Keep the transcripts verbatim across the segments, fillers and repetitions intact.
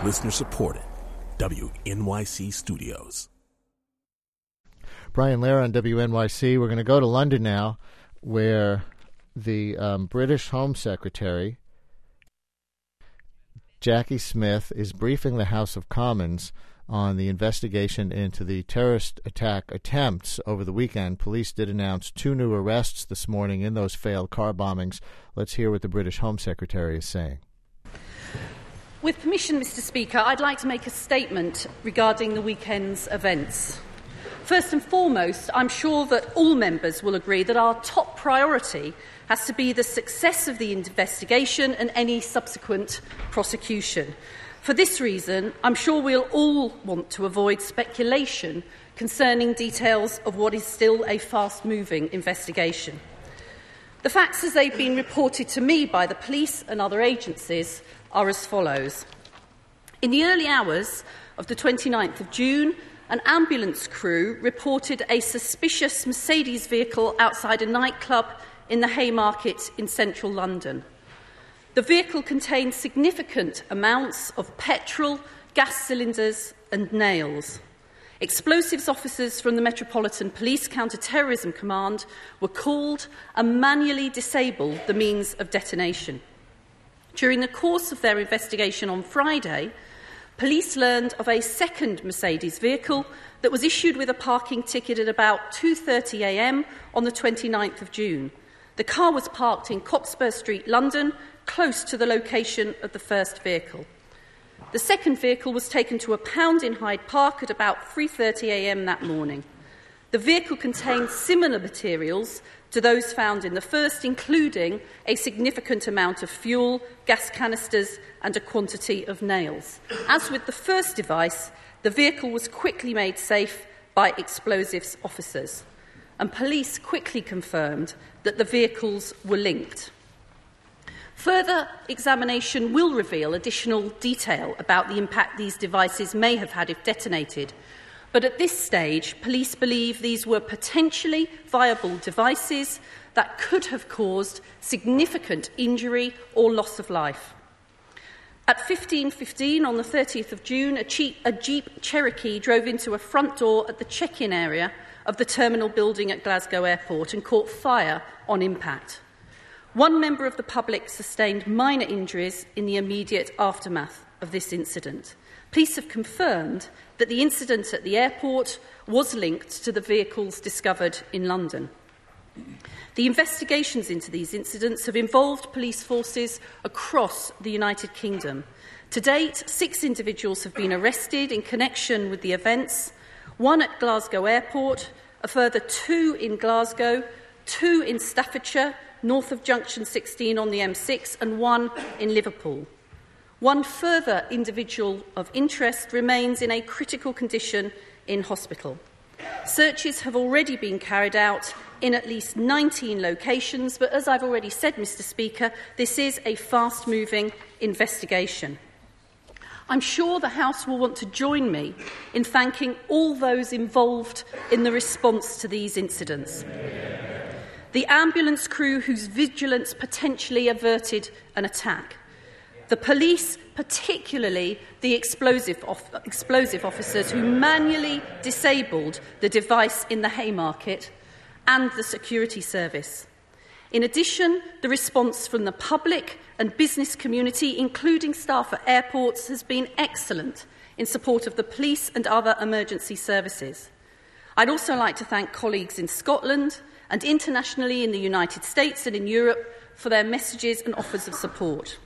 Listener supported. W N Y C Studios. Brian Lehrer on W N Y C. We're going to go to London now, where the um, British Home Secretary, Jackie Smith, is briefing the House of Commons on the investigation into the terrorist attack attempts over the weekend. Police did announce two new arrests this morning in those failed car bombings. Let's hear what the British Home Secretary is saying. With permission, Mister Speaker, I'd like to make a statement regarding the weekend's events. First and foremost, I'm sure that all members will agree that our top priority has to be the success of the investigation and any subsequent prosecution. For this reason, I'm sure we'll all want to avoid speculation concerning details of what is still a fast-moving investigation. The facts as they've been reported to me by the police and other agencies are as follows. In the early hours of the twenty-ninth of June, an ambulance crew reported a suspicious Mercedes vehicle outside a nightclub in the Haymarket in central London. The vehicle contained significant amounts of petrol, gas cylinders and nails. Explosives officers from the Metropolitan Police Counter-Terrorism Command were called and manually disabled the means of detonation. During the course of their investigation on Friday, police learned of a second Mercedes vehicle that was issued with a parking ticket at about two thirty a m on the twenty-ninth of June. The car was parked in Cockspur Street, London, close to the location of the first vehicle. The second vehicle was taken to a pound in Hyde Park at about three thirty a m that morning. The vehicle contained similar materials to those found in the first, including a significant amount of fuel, gas canisters and a quantity of nails. As with the first device, the vehicle was quickly made safe by explosives officers, and police quickly confirmed that the vehicles were linked. Further examination will reveal additional detail about the impact these devices may have had if detonated, but at this stage, police believe these were potentially viable devices that could have caused significant injury or loss of life. At fifteen fifteen on the thirtieth of June, a, cheap, a Jeep Cherokee drove into a front door at the check-in area of the terminal building at Glasgow Airport and caught fire on impact. One member of the public sustained minor injuries in the immediate aftermath of this incident. Police have confirmed that the incident at the airport was linked to the vehicles discovered in London. The investigations into these incidents have involved police forces across the United Kingdom. To date, six individuals have been arrested in connection with the events, one at Glasgow Airport, a further two in Glasgow, two in Staffordshire, north of Junction sixteen on the M six, and one in Liverpool. One further individual of interest remains in a critical condition in hospital. Searches have already been carried out in at least nineteen locations, but as I've already said, Mister Speaker, this is a fast-moving investigation. I'm sure the House will want to join me in thanking all those involved in the response to these incidents. The ambulance crew whose vigilance potentially averted an attack. The police, particularly the explosive, off- explosive officers who manually disabled the device in the Haymarket, and the security service. In addition, the response from the public and business community, including staff at airports, has been excellent in support of the police and other emergency services. I'd also like to thank colleagues in Scotland and internationally in the United States and in Europe for their messages and offers of support.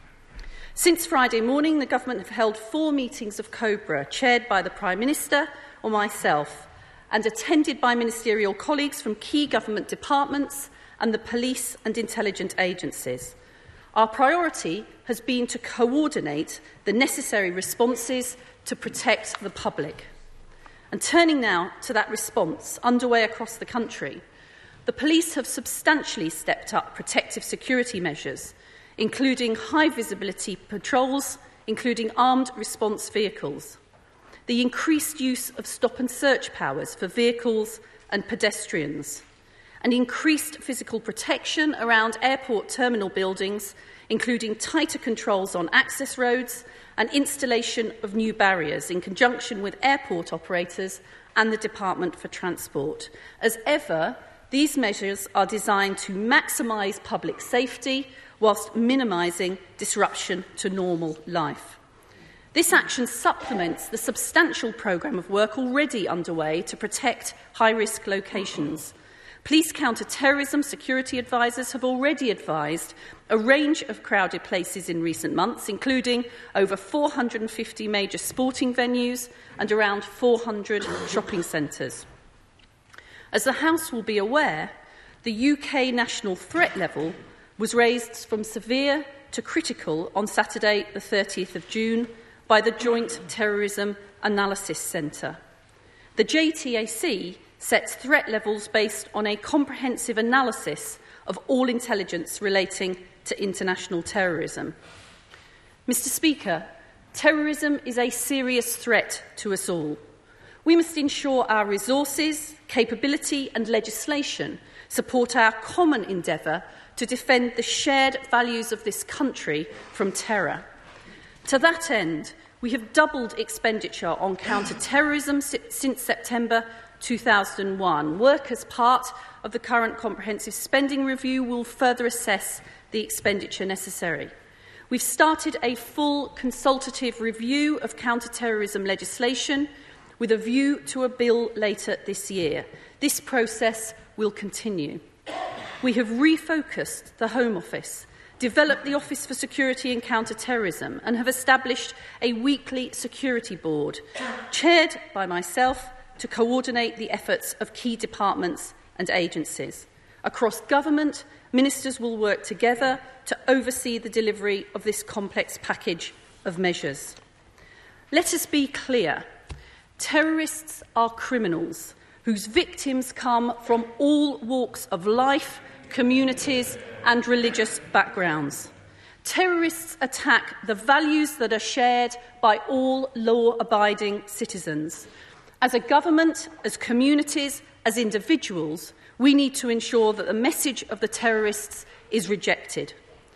Since Friday morning, the Government have held four meetings of COBRA, chaired by the Prime Minister or myself, and attended by ministerial colleagues from key government departments and the police and intelligence agencies. Our priority has been to coordinate the necessary responses to protect the public. And turning now to that response underway across the country, the police have substantially stepped up protective security measures, including high-visibility patrols, including armed response vehicles, the increased use of stop-and-search powers for vehicles and pedestrians, and increased physical protection around airport terminal buildings, including tighter controls on access roads and installation of new barriers in conjunction with airport operators and the Department for Transport. As ever, these measures are designed to maximise public safety whilst minimising disruption to normal life. This action supplements the substantial programme of work already underway to protect high-risk locations. Police counter-terrorism security advisors have already advised a range of crowded places in recent months, including over four hundred fifty major sporting venues and around four hundred shopping centres. As the House will be aware, the U K national threat level was raised from severe to critical on Saturday, the thirtieth of June, by the Joint Terrorism Analysis Centre. The J T A C sets threat levels based on a comprehensive analysis of all intelligence relating to international terrorism. Mister Speaker, terrorism is a serious threat to us all. We must ensure our resources, capability and legislation support our common endeavour to defend the shared values of this country from terror. To that end, we have doubled expenditure on counter-terrorism since September two thousand one. Work as part of the current comprehensive spending review will further assess the expenditure necessary. We've started a full consultative review of counter-terrorism legislation with a view to a bill later this year. This process will continue. We have refocused the Home Office, developed the Office for Security and Counter-Terrorism, and have established a weekly security board, chaired by myself, to coordinate the efforts of key departments and agencies. Across government, ministers will work together to oversee the delivery of this complex package of measures. Let us be clear. Terrorists are criminals whose victims come from all walks of life, communities and religious backgrounds. Terrorists attack the values that are shared by all law-abiding citizens. As a government, as communities, as individuals, we need to ensure that the message of the terrorists is rejected.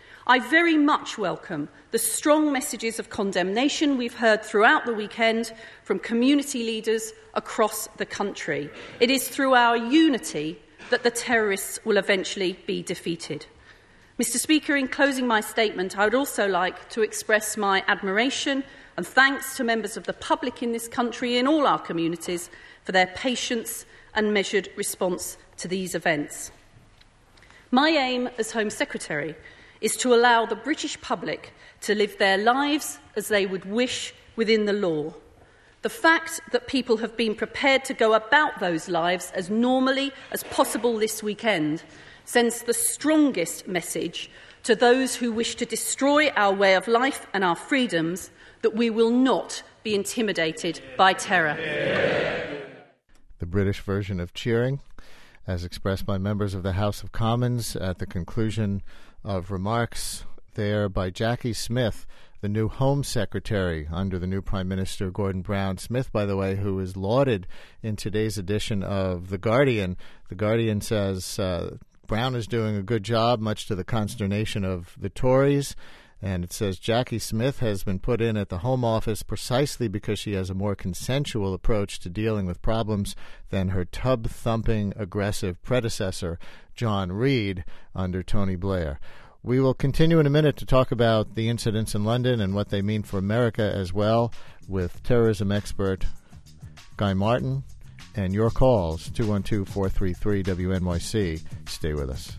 I very much welcome the strong messages of condemnation we've heard throughout the weekend from community leaders across the country. It is through our unity that the terrorists will eventually be defeated. Mister Speaker, in closing my statement, I would also like to express my admiration and thanks to members of the public in this country, in all our communities, for their patience and measured response to these events. My aim as Home Secretary is to allow the British public to live their lives as they would wish within the law. The fact that people have been prepared to go about those lives as normally as possible this weekend sends the strongest message to those who wish to destroy our way of life and our freedoms that we will not be intimidated by terror. The British version of cheering, as expressed by members of the House of Commons at the conclusion of remarks there by Jackie Smith, the new Home Secretary under the new Prime Minister Gordon Brown. Smith, by the way, who is lauded in today's edition of The Guardian. The Guardian says uh, Brown is doing a good job, much to the consternation of the Tories. And it says Jackie Smith has been put in at the Home Office precisely because she has a more consensual approach to dealing with problems than her tub-thumping, aggressive predecessor, John Reid, under Tony Blair. We will continue in a minute to talk about the incidents in London and what they mean for America as well with terrorism expert Guy Martin. And your calls, two one two, four three three, W N Y C. Stay with us.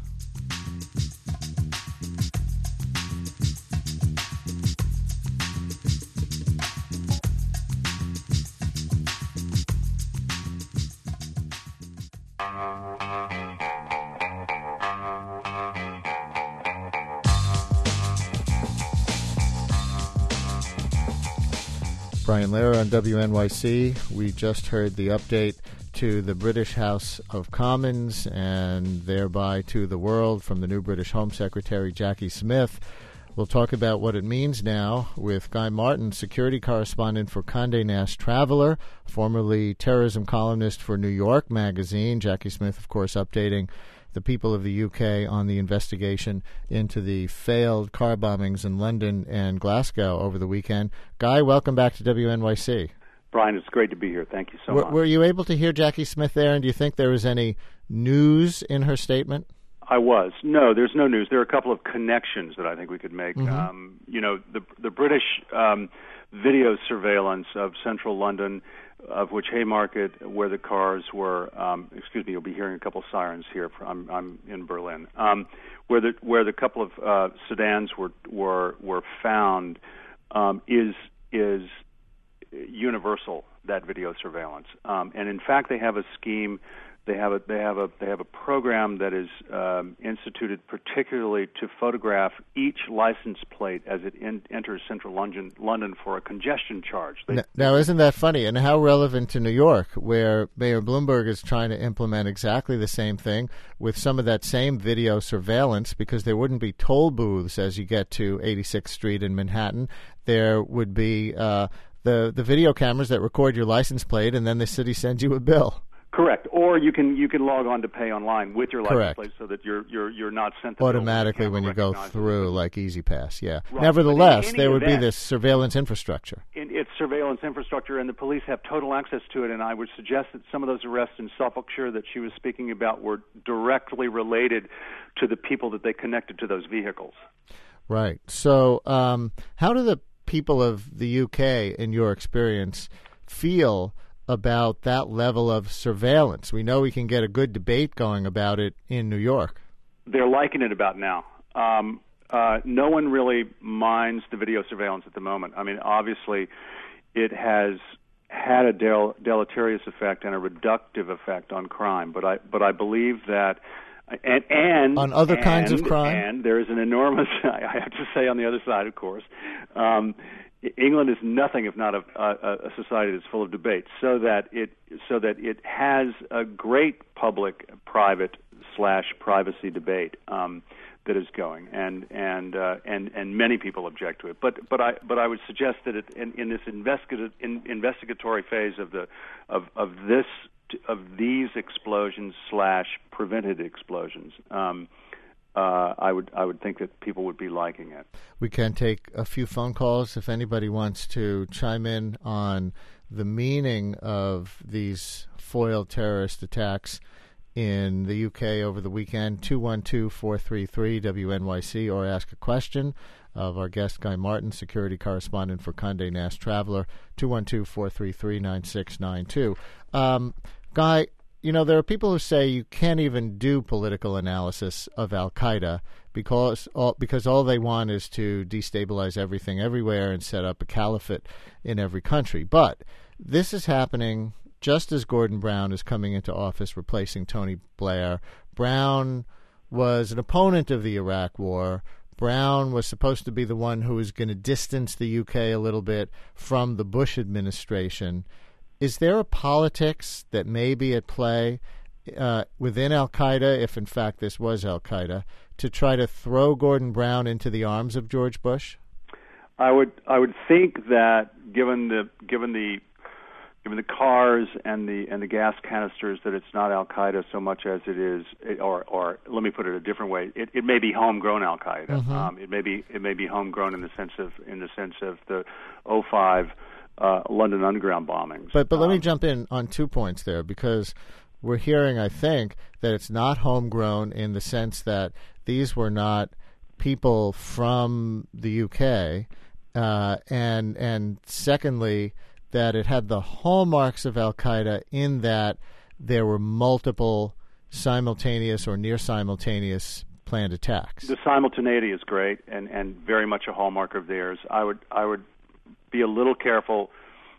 Brian Lehrer on W N Y C. We just heard the update to the British House of Commons and thereby to the world from the new British Home Secretary, Jackie Smith. We'll talk about what it means now with Guy Martin, security correspondent for Condé Nast Traveler, formerly terrorism columnist for New York Magazine. Jackie Smith, of course, updating the people of the U K on the investigation into the failed car bombings in London and Glasgow over the weekend. Guy, welcome back to W N Y C. Brian, it's great to be here. Thank you so were, much. Were you able to hear Jackie Smith there, and do you think there was any news in her statement? I was. No, there's no news. There are a couple of connections that I think we could make. Mm-hmm. Um, you know, the the British um, video surveillance of central London, of which Haymarket, where the cars were, um, excuse me, you'll be hearing a couple of sirens here. I'm, I'm in Berlin, um, where the where the couple of uh, sedans were were were found, um, is is universal. That video surveillance, um, and in fact, they have a scheme. They have a they have a they have a program that is um, instituted particularly to photograph each license plate as it in, enters central London London for a congestion charge. They, now, now, isn't that funny? And how relevant to New York, where Mayor Bloomberg is trying to implement exactly the same thing with some of that same video surveillance, because there wouldn't be toll booths as you get to eighty-sixth Street in Manhattan. There would be uh, the the video cameras that record your license plate, and then the city sends you a bill. Correct, or you can you can log on to pay online with your license Correct. plate, so that you're you're you're not sent the automatically when you go recognizes through, it. like Easy Pass. Yeah. Right. Nevertheless, But in any there would event, be this surveillance infrastructure. In, it's surveillance infrastructure, and the police have total access to it. And I would suggest that some of those arrests in Suffolkshire that she was speaking about were directly related to the people that they connected to those vehicles. Right. So, um, how do the people of the U K, in your experience, feel about that level of surveillance? We know we can get a good debate going about it in New York. They're liking it about now. Um, uh, no one really minds the video surveillance at the moment. I mean, obviously, it has had a del- deleterious effect and a reductive effect on crime. But I, but I believe that, and, and on other and, kinds of crime, and there is an enormous. I have to say, on the other side, of course. Um, England is nothing if not a, a, a society that's full of debate, so that it so that it has a great public-private slash privacy debate um, that is going, and and uh, and and many people object to it. But but I but I would suggest that it, in, in this investigative in, investigatory phase of the of of this of these explosions slash prevented explosions. Um, Uh, I would I would think that people would be liking it. We can take a few phone calls if anybody wants to chime in on the meaning of these foiled terrorist attacks in the U K over the weekend. two one two, four three three, W N Y C, or ask a question of our guest, Guy Martin, security correspondent for Condé Nast Traveler, two one two, four three three, nine six nine two. Um, Guy, you know, there are people who say you can't even do political analysis of Al-Qaeda because all, because all they want is to destabilize everything everywhere and set up a caliphate in every country. But this is happening just as Gordon Brown is coming into office, replacing Tony Blair. Brown was an opponent of the Iraq War. Brown was supposed to be the one who was going to distance the U K a little bit from the Bush administration. Is there a politics that may be at play uh, within Al-Qaeda, if in fact this was Al-Qaeda, to try to throw Gordon Brown into the arms of George Bush? I would I would think that given the given the given the cars and the and the gas canisters, that it's not Al-Qaeda so much as it is, or or let me put it a different way. It, it may be homegrown Al-Qaeda. Mm-hmm. Um, it may be it may be homegrown in the sense of in the sense of the oh five Uh, London Underground bombings. But but um, let me jump in on two points there, because we're hearing, I think, that it's not homegrown in the sense that these were not people from the U K, uh, and and secondly, that it had the hallmarks of Al-Qaeda in that there were multiple simultaneous or near simultaneous planned attacks. The simultaneity is great and, and very much a hallmark of theirs. I would I would be a little careful.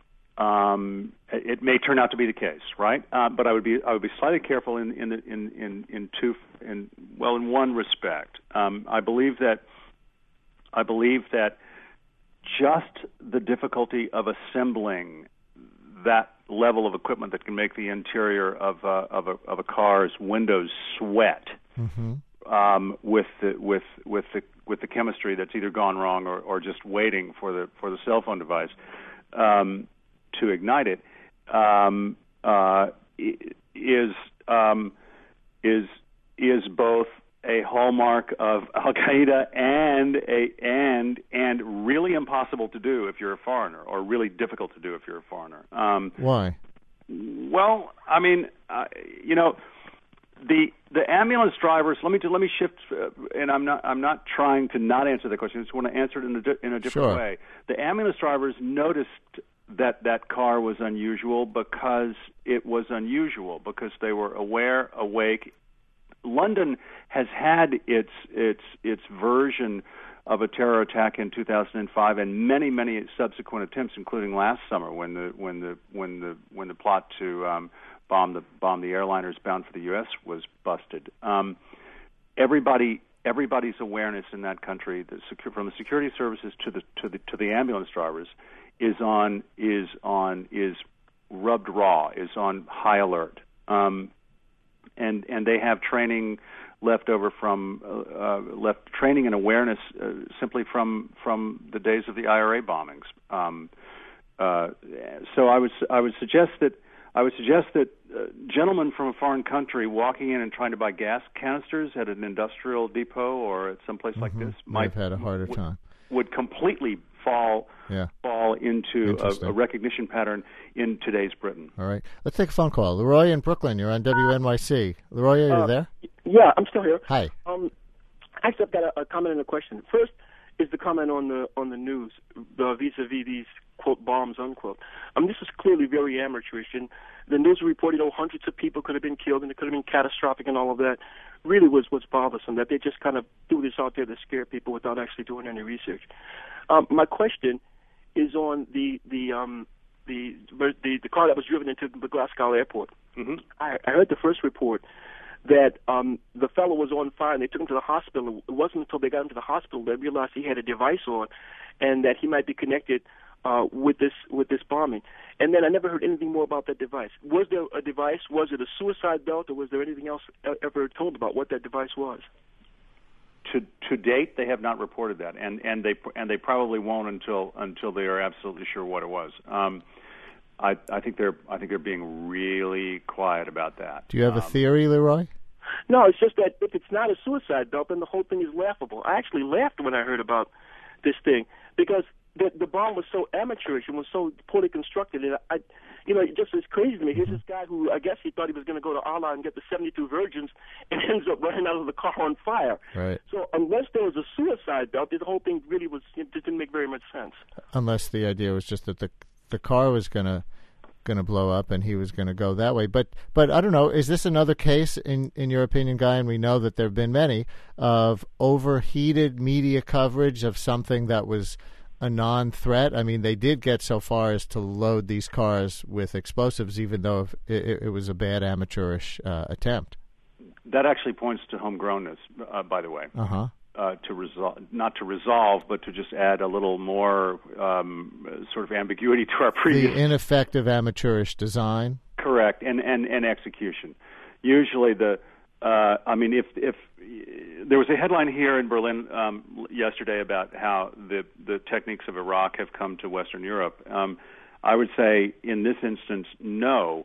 Um, it may turn out to be the case, right? Uh, but I would be I would be slightly careful in in the, in, in in two in well in one respect. Um, I believe that I believe that just the difficulty of assembling that level of equipment that can make the interior of a, of a, of a car's windows sweat Mm-hmm. um, with the with with the with the chemistry that's either gone wrong or, or just waiting for the for the cell phone device um, to ignite it um, uh, is um, is is both a hallmark of Al Qaeda and a and and really impossible to do if you're a foreigner, or really difficult to do if you're a foreigner. Um, Why? Well, I mean, uh, you know, the the ambulance drivers. Let me do, let me shift, uh, and I'm not I'm not trying to not answer that question. I just want to answer it in a di- in a different Sure. way. The ambulance drivers noticed that that car was unusual because it was unusual because they were aware, awake. London has had its its its version of a terror attack in two thousand five and many many subsequent attempts, including last summer when the when the when the when the plot to um, bomb the bomb the airliners bound for the U S was busted. Um, everybody everybody's awareness in that country, the secu- from the security services to the to the to the ambulance drivers, is on is on is rubbed raw, is on high alert. Um, And and they have training left over from uh, uh, left training and awareness uh, simply from from the days of the I R A bombings. Um, uh, so I would I would suggest that I would suggest that uh, gentlemen from a foreign country walking in and trying to buy gas canisters at an industrial depot or at some place Mm-hmm. like this might might have had a harder would, time. would completely fall Yeah. fall into Interesting. a, a recognition pattern in today's Britain. All right. Let's take a phone call. Leroy in Brooklyn, you're on W N Y C. Leroy, are you Uh, there? Yeah, I'm still here. Hi. Um, actually, I've got a, a comment and a question. First is the comment on the on the news, the vis-a-vis these quote bombs unquote. Um, this is clearly very amateurish, and the news reported, you know, hundreds of people could have been killed, and it could have been catastrophic, and all of that. Really was was bothersome that they just kind of threw this out there to scare people without actually doing any research. Um, my question is on the the um the the the car that was driven into the Glasgow airport. Mm-hmm. I, I heard the first report that um, the fellow was on fire and they took him to the hospital. It wasn't until they got him to the hospital they realized he had a device on and that he might be connected uh, with this with this bombing. And then I never heard anything more about that device. Was there a device? Was it a suicide belt, or was there anything else ever told about what that device was? To to date, they have not reported that, and, and they and they probably won't until until they are absolutely sure what it was. Um, I I think they're I think they're being really quiet about that. Do you have um, a theory, Leroy? No, it's just that if it's not a suicide belt, then the whole thing is laughable. I actually laughed when I heard about this thing because the the bomb was so amateurish and was so poorly constructed. And I, you know, it just is crazy to me. Here's this guy who I guess he thought he was going to go to Allah and get the seventy-two virgins, and ends up running out of the car on fire. Right. So unless there was a suicide belt, the whole thing really was it didn't make very much sense. Unless the idea was just that the the car was gonna gonna blow up and he was gonna go that way. But but I don't know. Is this another case in in your opinion, Guy? And we know that there have been many of overheated media coverage of something that was a non-threat. I mean, they did get so far as to load these cars with explosives, even though it, it was a bad amateurish uh, attempt. That actually points to homegrownness, uh, by the way. Uh-huh. Uh, to resolve, not to resolve, but to just add a little more um, sort of ambiguity to our previous. The ineffective amateurish design. Correct, and and, and execution. Usually, the uh, I mean, if if there was a headline here in Berlin um, yesterday about how the the techniques of Iraq have come to Western Europe, um, I would say in this instance, no.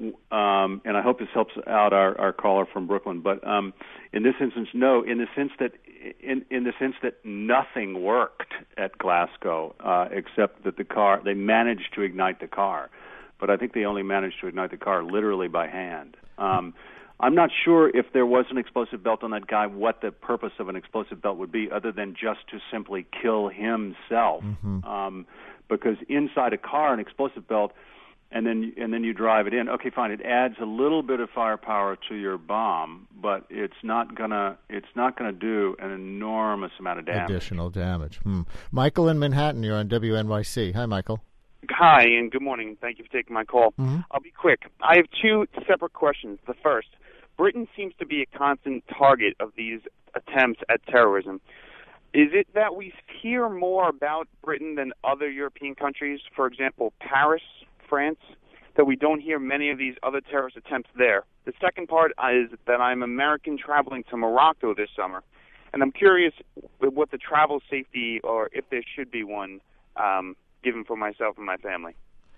Um, and I hope this helps out our, our caller from Brooklyn. But um, in this instance, no. In the sense that, in, in the sense that nothing worked at Glasgow uh, except that the car they managed to ignite the car, but I think they only managed to ignite the car literally by hand. Um, I'm not sure if there was an explosive belt on that guy, what the purpose of an explosive belt would be, other than just to simply kill himself. Mm-hmm. Um, because inside a car, an explosive belt. And then and then you drive it in. Okay, fine. It adds a little bit of firepower to your bomb, but it's not gonna it's not gonna do an enormous amount of damage. Additional damage. Hmm. Michael in Manhattan, you're on W N Y C. Hi, Michael. Hi, and good morning. Thank you for taking my call. Mm-hmm. I'll be quick. I have two separate questions. The first, Britain seems to be a constant target of these attempts at terrorism. Is it that we hear more about Britain than other European countries, for example, Paris, France, that we don't hear many of these other terrorist attempts there? The second part is that I'm American traveling to Morocco this summer, and I'm curious what the travel safety, or if there should be one, um, given for myself and my family.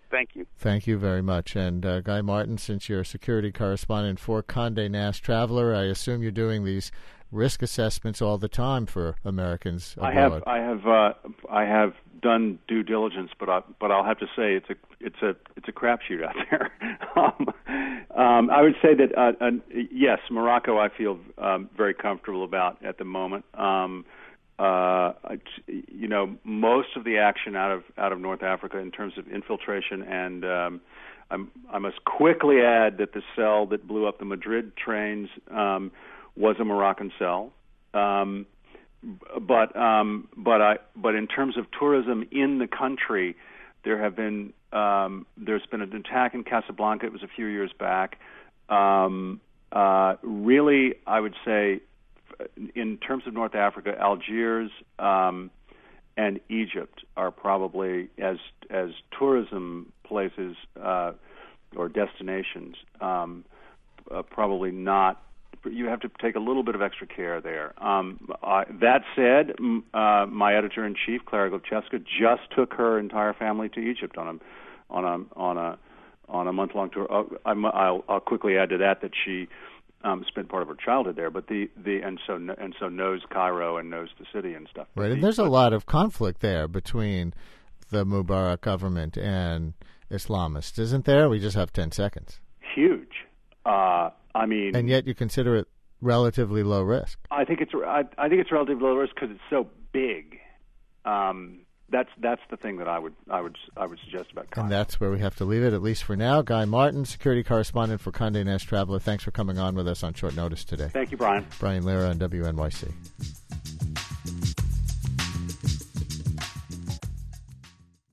Thank you. Thank you very much. And uh, Guy Martin, since you're a security correspondent for Condé Nast Traveler, I assume you're doing these risk assessments all the time for Americans abroad. I have, I have, uh, I have done due diligence, but I, but I'll have to say it's a, it's a, it's a crapshoot out there. um, um, I would say that uh, uh, yes, Morocco, I feel um, very comfortable about at the moment. Um, uh, you know, most of the action out of out of North Africa in terms of infiltration, and um, I'm, I must quickly add that the cell that blew up the Madrid trains Um, was a Moroccan cell, um, but um, but I but in terms of tourism in the country, there have been um, there's been an attack in Casablanca. It was a few years back. Um, uh, really, I would say, in terms of North Africa, Algiers um, and Egypt are probably as as tourism places uh, or destinations um, uh, probably not. You have to take a little bit of extra care there. Um, uh, that said, m- uh, my editor-in-chief, Clara Glucheska, just took her entire family to Egypt on a on a on a on a month-long tour. Uh, I'm, I'll, I'll quickly add to that that she um, spent part of her childhood there, but the, the and so and so knows Cairo and knows the city and stuff. Right, and there's a lot of conflict there between the Mubarak government and Islamists, isn't there? We just have ten seconds. Huge. Uh, I mean, and yet you consider it relatively low risk. I think it's I, I think it's relatively low risk because it's so big. Um, that's that's the thing that I would I would I would suggest about Cairo. And that's where we have to leave it, at least for now. Guy Martin, security correspondent for Condé Nast Traveler. Thanks for coming on with us on short notice today. Thank you, Brian. Brian Lehrer on W N Y C.